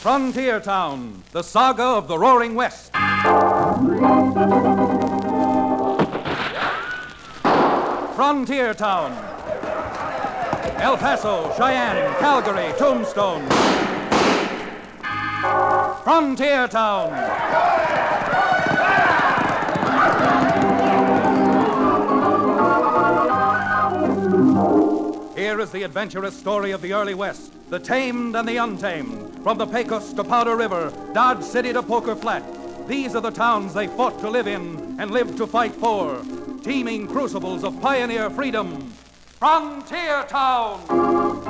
Frontier Town, the saga of the Roaring West. Frontier Town. El Paso, Cheyenne, Calgary, Tombstone. Frontier Town. Here is the adventurous story of the early West, the tamed and the untamed. From the Pecos to Powder River, Dodge City to Poker Flat. These are the towns they fought to live in and lived to fight for. Teeming crucibles of pioneer freedom. Frontier Town!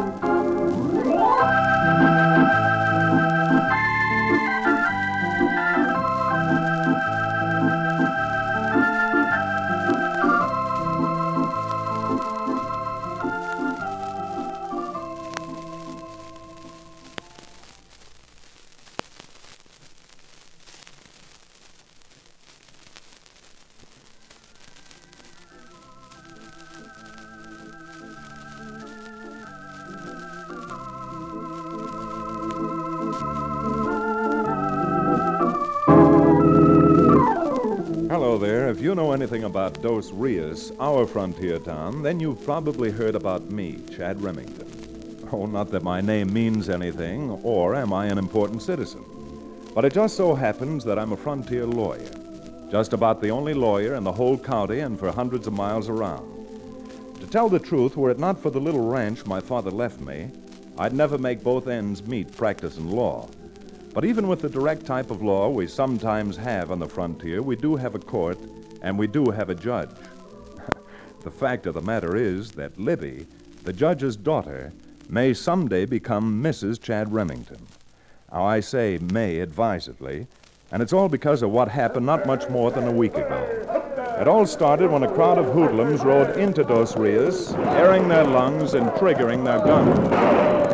Hello there. If you know anything about Dos Rios, our frontier town, then you've probably heard about me, Chad Remington. Oh, not that my name means anything, or am I an important citizen. But it just so happens that I'm a frontier lawyer. Just about the only lawyer in the whole county and for hundreds of miles around. To tell the truth, were it not for the little ranch my father left me, I'd never make both ends meet practicing law. But even with the direct type of law we sometimes have on the frontier, we do have a court and we do have a judge. The fact of the matter is that Libby, the judge's daughter, may someday become Mrs. Chad Remington. Now, I say may advisedly, and it's all because of what happened not much more than a week ago. It all started when a crowd of hoodlums rode into Dos Rios, airing their lungs and triggering their guns.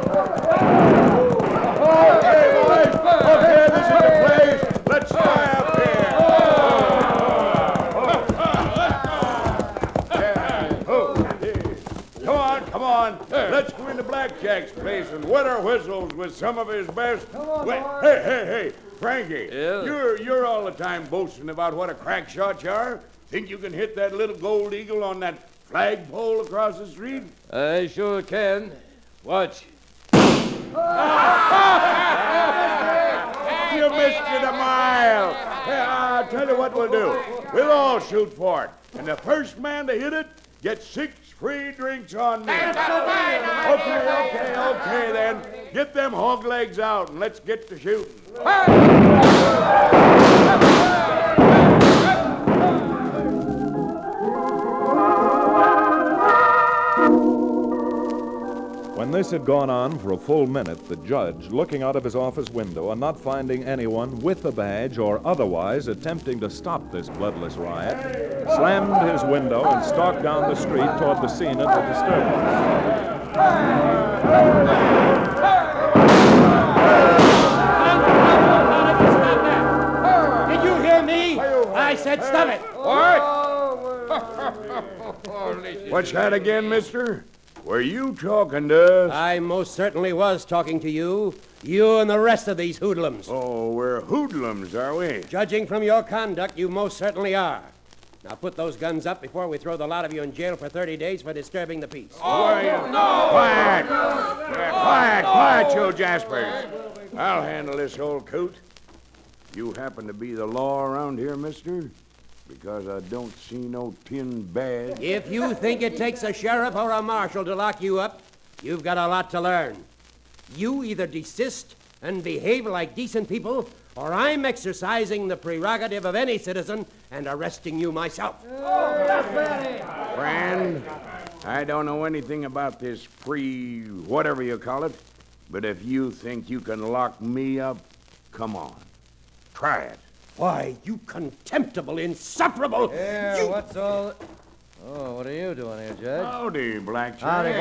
Okay, this is the place. Let's fly up here. Come on. Let's go into Blackjack's place and wet our whistles with some of his best. Come on, boys. Hey, Frankie. Yeah? You're all the time boasting about what a crack shot you are. Think you can hit that little gold eagle on that flagpole across the street? I sure can. Watch. You missed it a mile. Hey, I'll tell you what we'll do. We'll all shoot for it. And the first man to hit it gets 6 free drinks on me. Okay, then. Get them hog legs out and let's get to shooting. When this had gone on for a full minute, the judge, looking out of his office window and not finding anyone with a badge or otherwise attempting to stop this bloodless riot, slammed his window and stalked down the street toward the scene of the disturbance. Did you hear me? I said stop it. What? What's that again, mister? Were you talking to us? I most certainly was talking to you. You and the rest of these hoodlums. Oh, we're hoodlums, are we? Judging from your conduct, you most certainly are. Now put those guns up before we throw the lot of you in jail for 30 days for disturbing the peace. Quiet, Joe Jaspers. I'll handle this old coot. You happen to be the law around here, mister? Because I don't see no tin badge. If you think it takes a sheriff or a marshal to lock you up, you've got a lot to learn. You either desist and behave like decent people, or I'm exercising the prerogative of any citizen and arresting you myself. Friend, I don't know anything about this free whatever you call it, but if you think you can lock me up, come on. Try it. Why, you contemptible, insufferable... Here, what's all... Oh, what are you doing here, Judge? Howdy, Blackjack.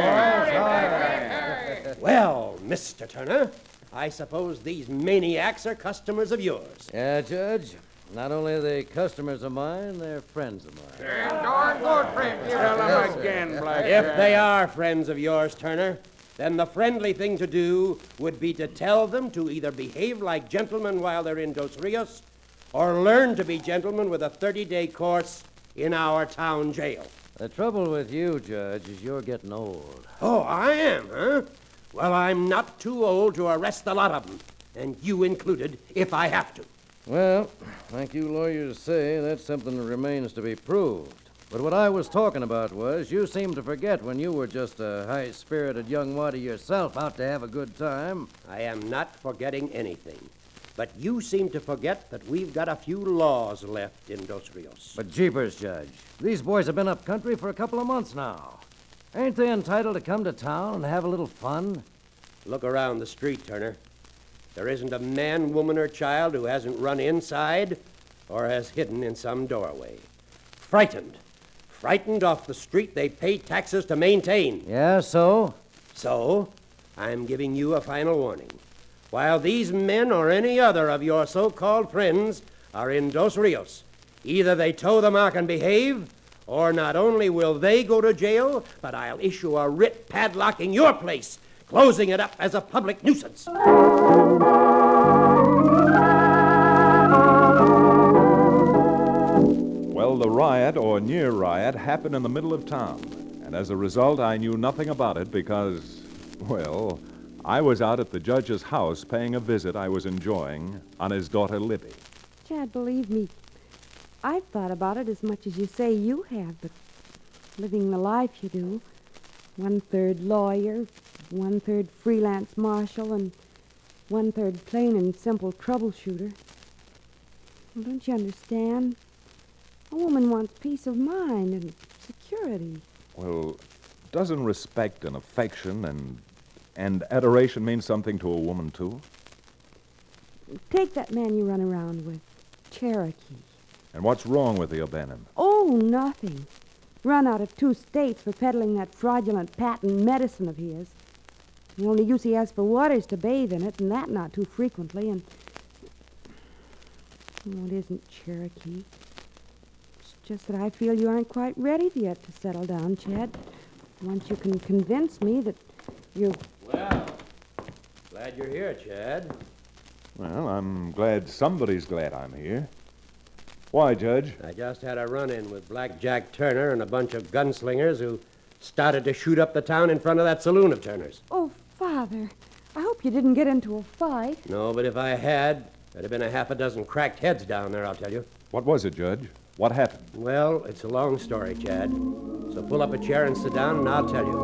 Howdy, boys. Well, Mr. Turner, I suppose these maniacs are customers of yours. Yeah, Judge. Not only are they customers of mine, they're friends of mine. Tell them again, Blackjack. If they are friends of yours, Turner, then the friendly thing to do would be to tell them to either behave like gentlemen while they're in Dos Rios or learn to be gentlemen with a 30-day course in our town jail. The trouble with you, Judge, is you're getting old. Oh, I am, huh? Well, I'm not too old to arrest the lot of them, and you included, if I have to. Well, like you lawyers say, that's something that remains to be proved. But what I was talking about was you seemed to forget when you were just a high-spirited young waddy yourself out to have a good time. I am not forgetting anything. But you seem to forget that we've got a few laws left in Dos Rios. But jeepers, Judge, these boys have been up country for a couple of months now. Ain't they entitled to come to town and have a little fun? Look around the street, Turner. There isn't a man, woman, or child who hasn't run inside or has hidden in some doorway. Frightened. Frightened off the street they pay taxes to maintain. Yeah, so? So, I'm giving you a final warning. While these men or any other of your so-called friends are in Dos Rios, either they toe the mark and behave, or not only will they go to jail, but I'll issue a writ padlocking your place, closing it up as a public nuisance. Well, the riot, or near riot, happened in the middle of town. And as a result, I knew nothing about it because, well, I was out at the judge's house paying a visit I was enjoying on his daughter Libby. Chad, believe me, I've thought about it as much as you say you have, but living the life you do, 1/3 lawyer, 1/3 freelance marshal, and 1/3 plain and simple troubleshooter. Well, don't you understand? A woman wants peace of mind and security. Well, doesn't respect and affection and adoration mean something to a woman, too? Take that man you run around with, Cherokee. And what's wrong with the O'Bannon? Oh, nothing. Run out of 2 states for peddling that fraudulent patent medicine of his. The only use he has for water is to bathe in it, and that not too frequently, and... Oh, it isn't Cherokee. It's just that I feel you aren't quite ready yet to settle down, Chad. Once you can convince me that you're... Well, glad you're here, Chad. Well, I'm glad somebody's glad I'm here. Why, Judge? I just had a run-in with Black Jack Turner and a bunch of gunslingers who started to shoot up the town in front of that saloon of Turner's. Oh, Father, I hope you didn't get into a fight. No, but if I had, there'd have been a half a dozen cracked heads down there, I'll tell you. What was it, Judge? What happened? Well, it's a long story, Chad. So pull up a chair and sit down, and I'll tell you.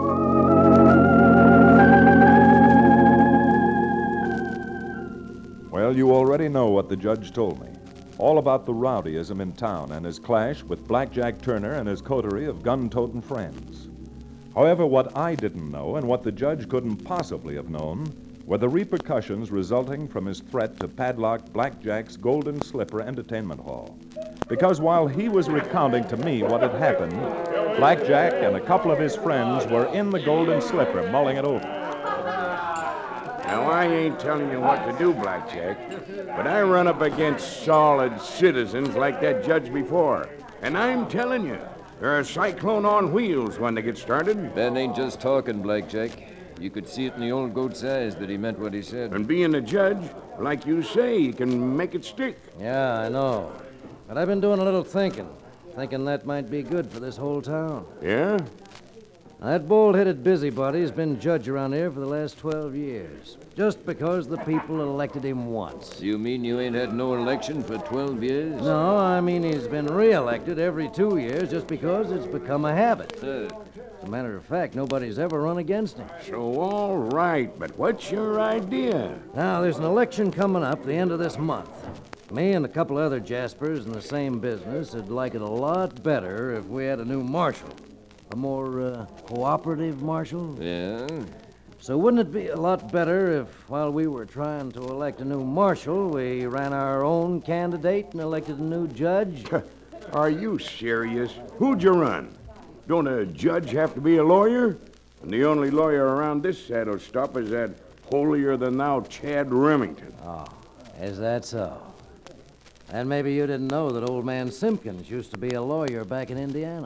Well, you already know what the judge told me. All about the rowdyism in town and his clash with Black Jack Turner and his coterie of gun-toting friends. However, what I didn't know and what the judge couldn't possibly have known were the repercussions resulting from his threat to padlock Black Jack's Golden Slipper Entertainment Hall. Because while he was recounting to me what had happened, Black Jack and a couple of his friends were in the Golden Slipper mulling it over. Now, I ain't telling you what to do, Blackjack, but I run up against solid citizens like that judge before. And I'm telling you, they're a cyclone on wheels when they get started. Ben ain't just talking, Blackjack. You could see it in the old goat's eyes that he meant what he said. And being a judge, like you say, you can make it stick. Yeah, I know. But I've been doing a little thinking that might be good for this whole town. Yeah? That bald-headed busybody's been judge around here for the last 12 years, just because the people elected him once. You mean you ain't had no election for 12 years? No, I mean he's been re-elected every 2 years just because it's become a habit. As a matter of fact, nobody's ever run against him. So, all right, but what's your idea? Now, there's an election coming up the end of this month. Me and a couple other Jaspers in the same business would like it a lot better if we had a new marshal. A more cooperative marshal? Yeah? So wouldn't it be a lot better if, while we were trying to elect a new marshal, we ran our own candidate and elected a new judge? Are you serious? Who'd you run? Don't a judge have to be a lawyer? And the only lawyer around this saddle stop is that holier-than-thou Chad Remington. Oh, is that so? And maybe you didn't know that old man Simpkins used to be a lawyer back in Indiana.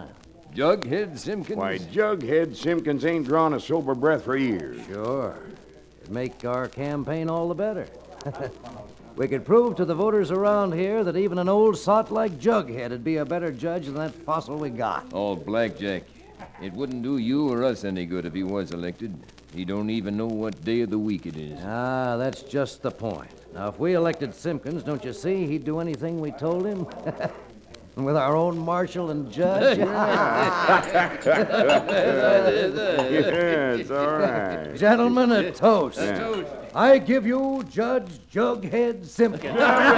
Jughead Simpkins? Why, Jughead Simpkins ain't drawn a sober breath for years. Sure. It'd make our campaign all the better. We could prove to the voters around here that even an old sot like Jughead would be a better judge than that fossil we got. Oh, Blackjack. It wouldn't do you or us any good if he was elected. He don't even know what day of the week it is. Ah, that's just the point. Now, if we elected Simpkins, don't you see he'd do anything we told him? With our own marshal and judge? Yeah, it's all right. Gentlemen, a toast. I give you Judge Jughead Simpkins.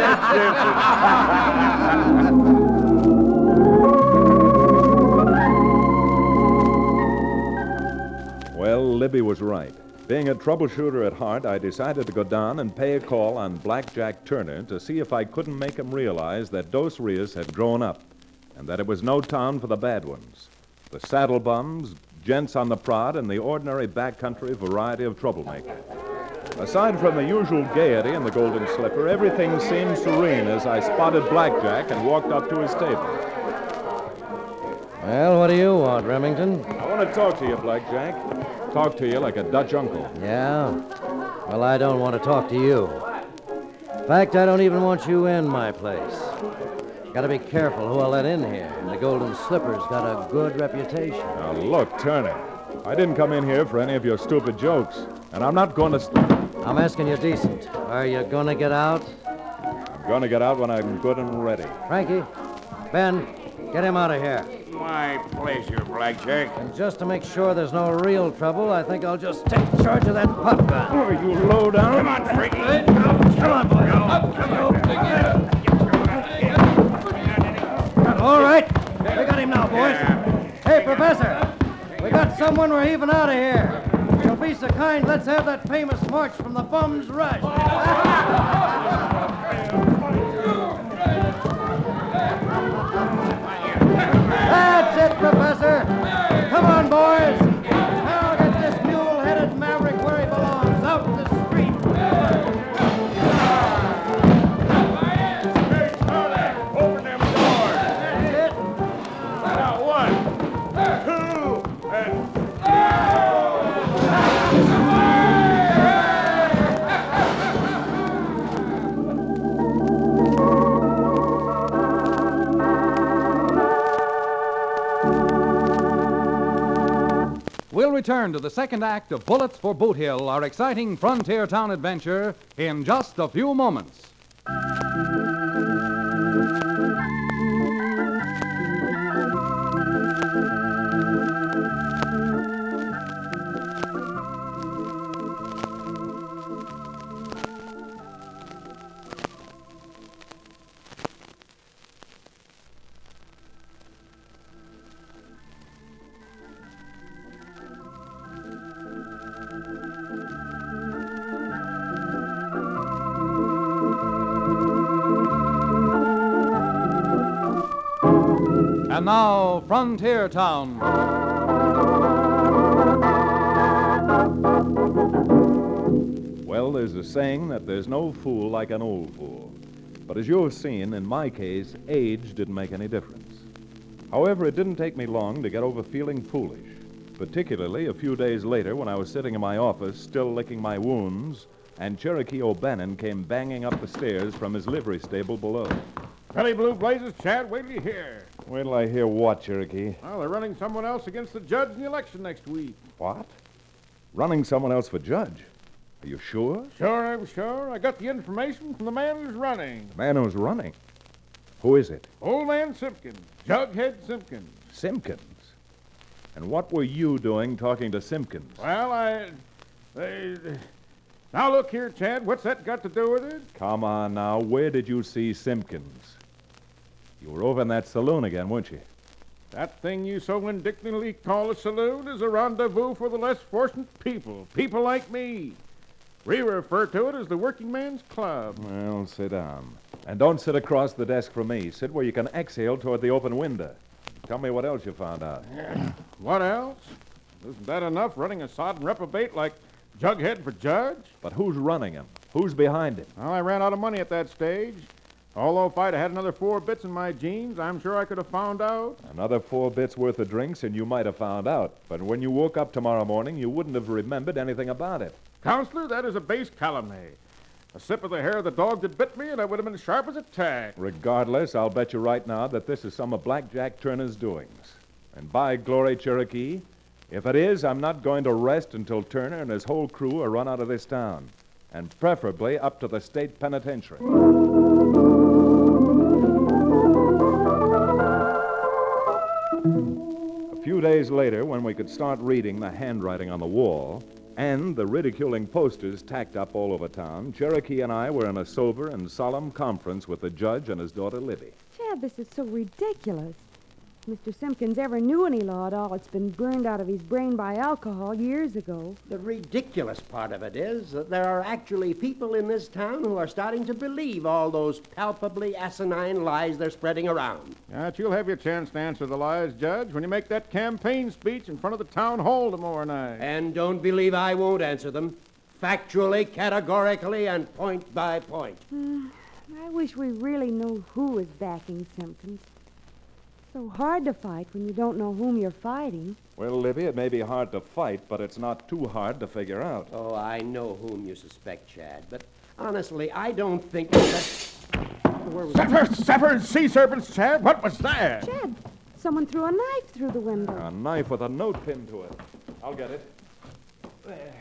Well, Libby was right. Being a troubleshooter at heart, I decided to go down and pay a call on Blackjack Turner to see if I couldn't make him realize that Dos Rios had grown up and that it was no town for the bad ones. The saddle bums, gents on the prod, and the ordinary backcountry variety of troublemaker. Aside from the usual gaiety in the Golden Slipper, everything seemed serene as I spotted Blackjack and walked up to his table. Well, what do you want, Remington? I want to talk to you, Blackjack. Talk to you like a Dutch uncle. Yeah? Well, I don't want to talk to you. In fact, I don't even want you in my place. Gotta be careful who I let in here. The Golden Slipper's got a good reputation. Now, look, Turner. I didn't come in here for any of your stupid jokes, and I'm not going to... I'm asking you decent. Are you gonna get out? I'm going to get out when I'm good and ready. Frankie, Ben, get him out of here. My pleasure, Blackjack. And just to make sure there's no real trouble, I think I'll just take charge of that pop gun. Oh, you low down. Come on, Frankie. Come on, boys. All right. We got him now, boys. Hey, Professor. We got someone we're heaving out of here. If you'll be so kind, let's have that famous march from the Bums Rush. That's it, Professor. Come on, boys. Now get this mule-headed maverick where he belongs, out in the street. Open them doors. That's it. Now, 1, 2, and... We'll return to the second act of Bullets for Boot Hill, our exciting frontier town adventure, in just a few moments. And now, Frontier Town. Well, there's a saying that there's no fool like an old fool. But as you have seen, in my case, age didn't make any difference. However, it didn't take me long to get over feeling foolish, particularly a few days later when I was sitting in my office, still licking my wounds, and Cherokee O'Bannon came banging up the stairs from his livery stable below. Belly blue blazes, Chad, wait till you hear. Wait till I hear what, Cherokee? Well, they're running someone else against the judge in the election next week. What? Running someone else for judge? Are you sure? Sure, I'm sure. I got the information from the man who's running. The man who's running? Who is it? Old man Simpkins. Jughead Simpkins. Simpkins? And what were you doing talking to Simpkins? Well, Now, look here, Chad. What's that got to do with it? Come on now. Where did you see Simpkins? You were over in that saloon again, weren't you? That thing you so indignantly call a saloon is a rendezvous for the less fortunate people. People like me. We refer to it as the working man's club. Well, sit down. And don't sit across the desk from me. Sit where you can exhale toward the open window. Tell me what else you found out. What else? Isn't that enough, running a sodden reprobate like Jughead for judge? But who's running him? Who's behind him? Well, I ran out of money at that stage. Although if I'd had another 4 bits in my jeans, I'm sure I could have found out. Another 4 bits worth of drinks, and you might have found out. But when you woke up tomorrow morning, you wouldn't have remembered anything about it. Counselor, that is a base calumny. A sip of the hair of the dog that bit me, and I would have been sharp as a tack. Regardless, I'll bet you right now that this is some of Black Jack Turner's doings. And by glory, Cherokee, if it is, I'm not going to rest until Turner and his whole crew are run out of this town, and preferably up to the state penitentiary. A few days later, when we could start reading the handwriting on the wall and the ridiculing posters tacked up all over town, Cherokee and I were in a sober and solemn conference with the judge and his daughter Libby. Chad, this is so ridiculous. If Mr. Simpkins ever knew any law at all, it's been burned out of his brain by alcohol years ago. The ridiculous part of it is that there are actually people in this town who are starting to believe all those palpably asinine lies they're spreading around. But you'll have your chance to answer the lies, Judge, when you make that campaign speech in front of the town hall tomorrow night. And don't believe I won't answer them. Factually, categorically, and point by point. I wish we really knew who is backing Simpkins. So hard to fight when you don't know whom you're fighting. Well, Libby, it may be hard to fight, but it's not too hard to figure out. Oh, I know whom you suspect, Chad, but honestly, I don't think that... Sapper, sea serpents, Chad, what was that? Chad, someone threw a knife through the window. A knife with a note pinned to it. I'll get it. There.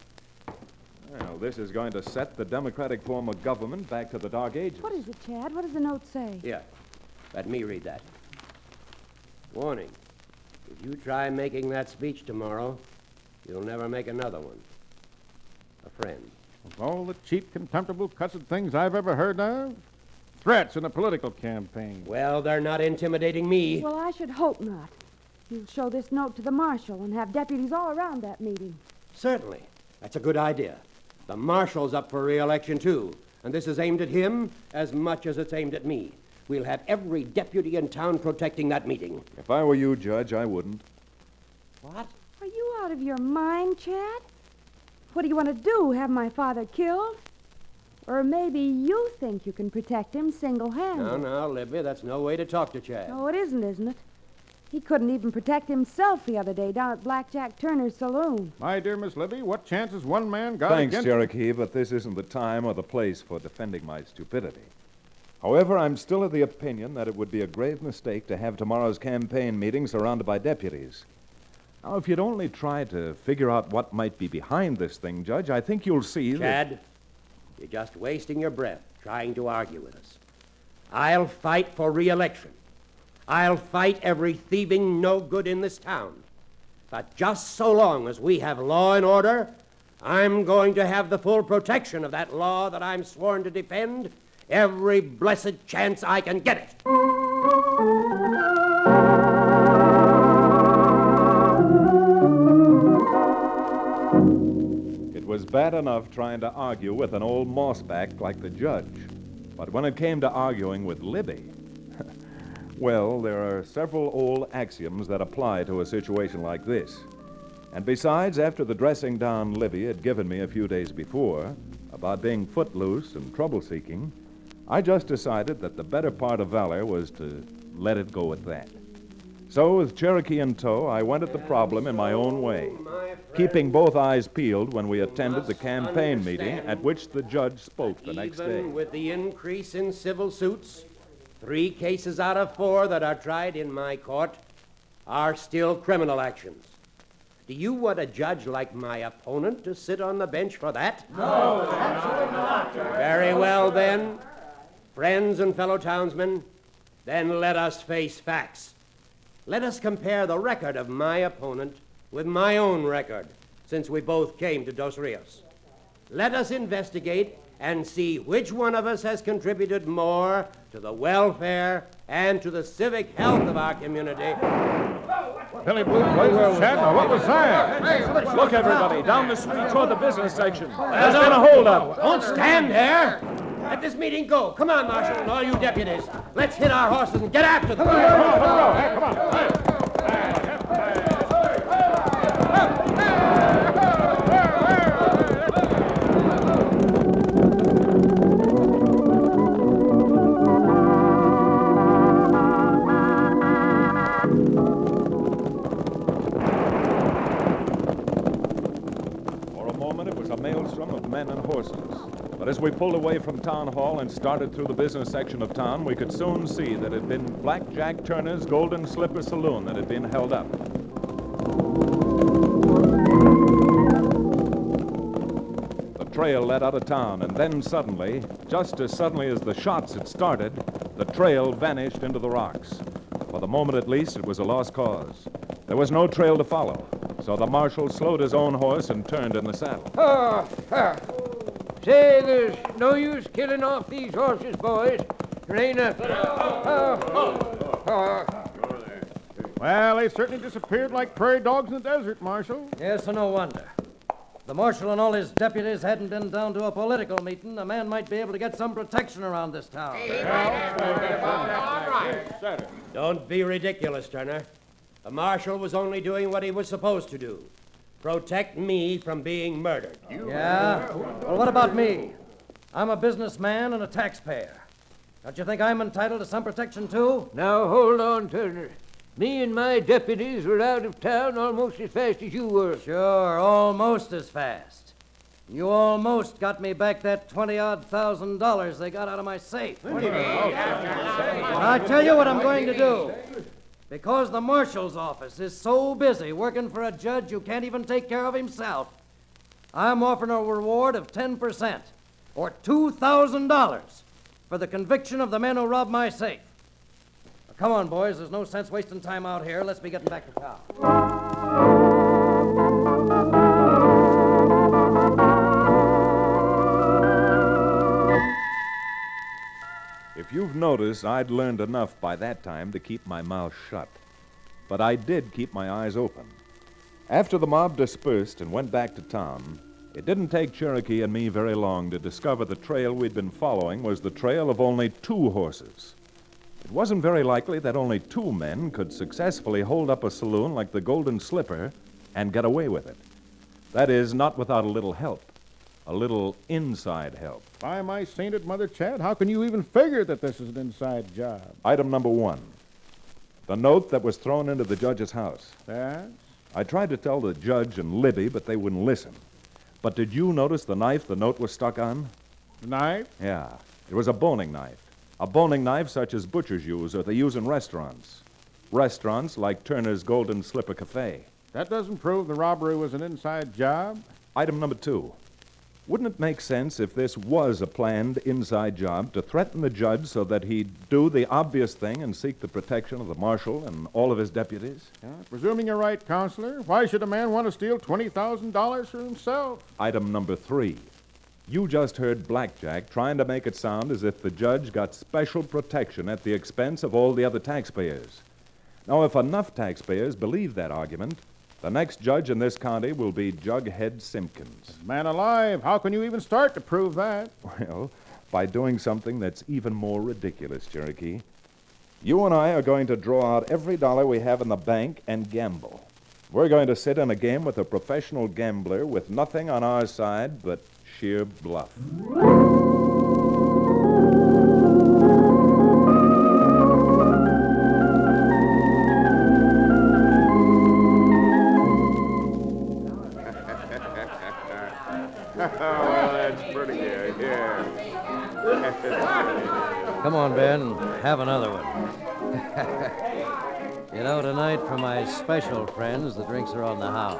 Well, this is going to set the democratic form of government back to the Dark Ages. What is it, Chad? What does the note say? Here, let me read that. Warning. If you try making that speech tomorrow, you'll never make another one. A friend. Of all the cheap, contemptible, cussed things I've ever heard of, threats in a political campaign. Well, they're not intimidating me. Well, I should hope not. You'll show this note to the marshal and have deputies all around that meeting. Certainly. That's a good idea. The marshal's up for re-election, too. And this is aimed at him as much as it's aimed at me. We'll have every deputy in town protecting that meeting. If I were you, Judge, I wouldn't. What? Are you out of your mind, Chad? What do you want to do, have my father killed? Or maybe you think you can protect him single-handed. No, Libby, that's no way to talk to Chad. No, it isn't it? He couldn't even protect himself the other day down at Black Jack Turner's saloon. My dear Miss Libby, what chance has one man got Thanks, against... Cherokee, but this isn't the time or the place for defending my stupidity. However, I'm still of the opinion that it would be a grave mistake to have tomorrow's campaign meeting surrounded by deputies. Now, if you'd only try to figure out what might be behind this thing, Judge, I think you'll see Chad, you're just wasting your breath trying to argue with us. I'll fight for re-election. I'll fight every thieving no-good in this town. But just so long as we have law and order, I'm going to have the full protection of that law that I'm sworn to defend every blessed chance I can get it. It was bad enough trying to argue with an old mossback like the judge. But when it came to arguing with Libby, well, there are several old axioms that apply to a situation like this. And besides, after the dressing down Libby had given me a few days before about being footloose and trouble-seeking, I just decided that the better part of valor was to let it go at that. So, with Cherokee in tow, I went at the problem in my own way, keeping both eyes peeled when we attended the campaign meeting at which the judge spoke the next day. Even with the increase in civil suits, 3 cases out of 4 that are tried in my court are still criminal actions. Do you want a judge like my opponent to sit on the bench for that? No, absolutely not. Very well, then. Friends and fellow townsmen, then let us face facts. Let us compare the record of my opponent with my own record, since we both came to Dos Rios. Let us investigate and see which one of us has contributed more to the welfare and to the civic health of our community. Billy Blue, Chad, now what was that? Look, everybody, down the street toward the business section. There's been a holdup. Don't stand there. Let this meeting go. Come on, Marshal, and all you deputies. Let's hit our horses and get after them. Come on. But as we pulled away from Town Hall and started through the business section of town, we could soon see that it had been Black Jack Turner's Golden Slipper Saloon that had been held up. The trail led out of town, and then suddenly, just as suddenly as the shots had started, the trail vanished into the rocks. For the moment at least, it was a lost cause. There was no trail to follow, so the marshal slowed his own horse and turned in the saddle. Say, there's no use killing off these horses, boys. There ain't a... Well, they certainly disappeared like prairie dogs in the desert, Marshal. Yes, and no wonder. If the marshal and all his deputies hadn't been down to a political meeting, a man might be able to get some protection around this town. Don't be ridiculous, Turner. The marshal was only doing what he was supposed to do. Protect me from being murdered. Yeah? Well, what about me? I'm a businessman and a taxpayer. Don't you think I'm entitled to some protection, too? Now, hold on, Turner. Me and my deputies were out of town almost as fast as you were. Sure, almost as fast. You almost got me back that $20,000 they got out of my safe. I tell you what I'm going to do. Because the marshal's office is so busy working for a judge who can't even take care of himself, I'm offering a reward of 10%, or $2,000, for the conviction of the men who robbed my safe. Now, come on, boys. There's no sense wasting time out here. Let's be getting back to town. If you've noticed, I'd learned enough by that time to keep my mouth shut. But I did keep my eyes open. After the mob dispersed and went back to town, it didn't take Cherokee and me very long to discover the trail we'd been following was the trail of only 2 horses. It wasn't very likely that only 2 men could successfully hold up a saloon like the Golden Slipper and get away with it. That is, not without a little help. A little inside help. By my sainted mother, Chad, how can you even figure that this is an inside job? Item number 1. The note that was thrown into the judge's house. Yes? I tried to tell the judge and Libby, but they wouldn't listen. But did you notice the knife the note was stuck on? The knife? Yeah. It was a boning knife. A boning knife such as butchers use or they use in restaurants. Restaurants like Turner's Golden Slipper Cafe. That doesn't prove the robbery was an inside job. Item number 2. Wouldn't it make sense if this was a planned inside job to threaten the judge so that he'd do the obvious thing and seek the protection of the marshal and all of his deputies? Yeah, presuming you're right, Counselor, why should a man want to steal $20,000 for himself? Item number 3. You just heard Blackjack trying to make it sound as if the judge got special protection at the expense of all the other taxpayers. Now, if enough taxpayers believe that argument, the next judge in this county will be Jughead Simpkins. Man alive, how can you even start to prove that? Well, by doing something that's even more ridiculous, Cherokee. You and I are going to draw out every dollar we have in the bank and gamble. We're going to sit in a game with a professional gambler with nothing on our side but sheer bluff. Well, that's pretty good, yeah. Come on, Ben. Have another one. You know, tonight, for my special friends, the drinks are on the house.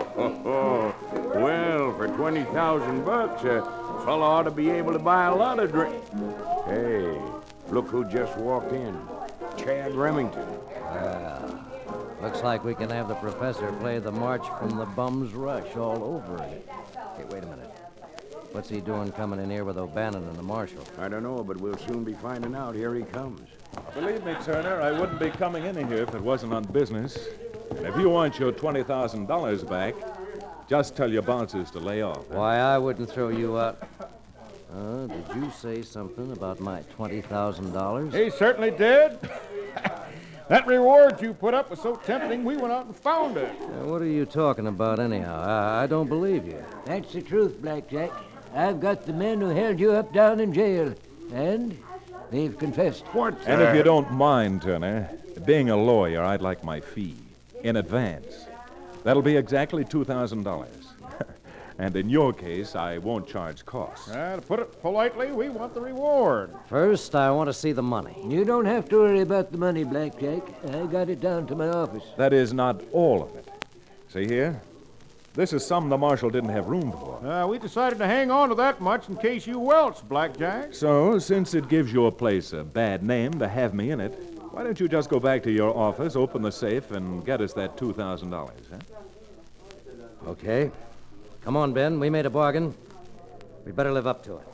Well, for $20,000, a fellow ought to be able to buy a lot of drink. Hey, look who just walked in. Chad Remington. Well, looks like we can have the professor play the March from the Bum's Rush all over again. Hey, wait a minute. What's he doing coming in here with O'Bannon and the marshal? I don't know, but we'll soon be finding out. Here he comes. Believe me, Turner, I wouldn't be coming in here if it wasn't on business. And if you want your $20,000 back, just tell your bouncers to lay off. Why, I wouldn't throw you out. Did you say something about my $20,000? He certainly did. That reward you put up was so tempting, we went out and found it. What are you talking about, anyhow? I don't believe you. That's the truth, Blackjack. I've got the men who held you up down in jail, and they've confessed. And if you don't mind, Turner, being a lawyer, I'd like my fee in advance. That'll be exactly $2,000. And in your case, I won't charge costs. To put it politely, we want the reward. First, I want to see the money. You don't have to worry about the money, Blackjack. I got it down to my office. That is not all of it. See here? This is some the marshal didn't have room for. We decided to hang on to that much in case you welch, Blackjack. So, since it gives your place a bad name to have me in it, why don't you just go back to your office, open the safe, and get us that $2,000, huh? Okay. Come on, Ben. We made a bargain. We better live up to it.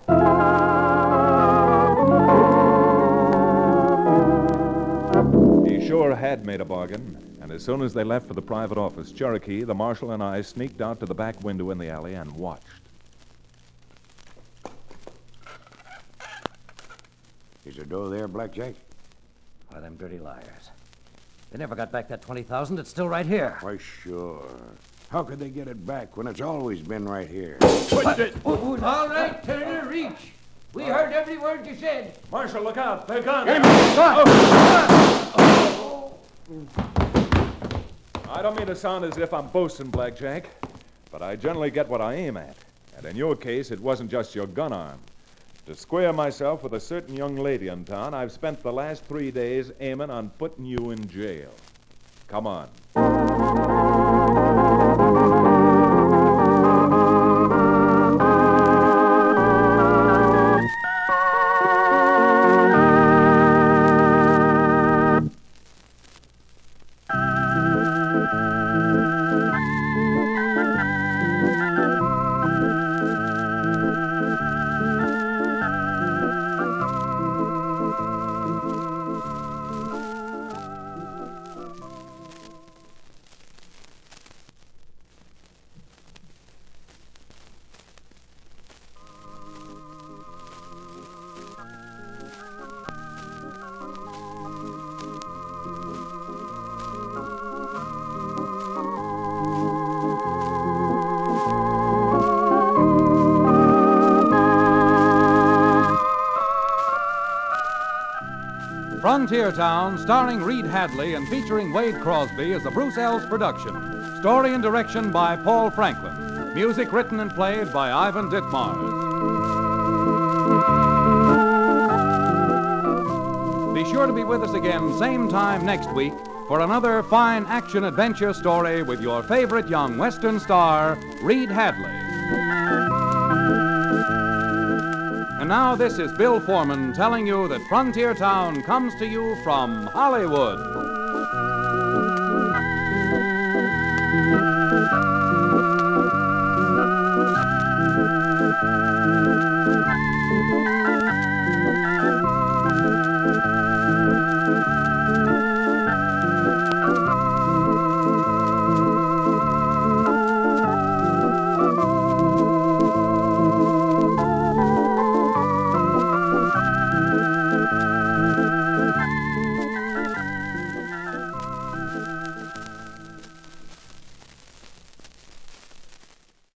He sure had made a bargain. And as soon as they left for the private office, Cherokee, the marshal, and I sneaked out to the back window in the alley and watched. Is the dough there, Blackjack? Why, them dirty liars. They never got back that $20,000. It's still right here. Why, sure. How could they get it back when it's always been right here? All right, Turner, reach. We heard every word you said. Marshal, look out. They're gone. I don't mean to sound as if I'm boasting, Blackjack, but I generally get what I aim at. And in your case, it wasn't just your gun arm. To square myself with a certain young lady in town, I've spent the last 3 days aiming on putting you in jail. Come on. Frontier Town, starring Reed Hadley and featuring Wade Crosby, is a Bruce Ells production. Story and direction by Paul Franklin. Music written and played by Ivan Ditmars. Be sure to be with us again same time next week for another fine action-adventure story with your favorite young Western star, Reed Hadley. And now this is Bill Foreman telling you that Frontier Town comes to you from Hollywood.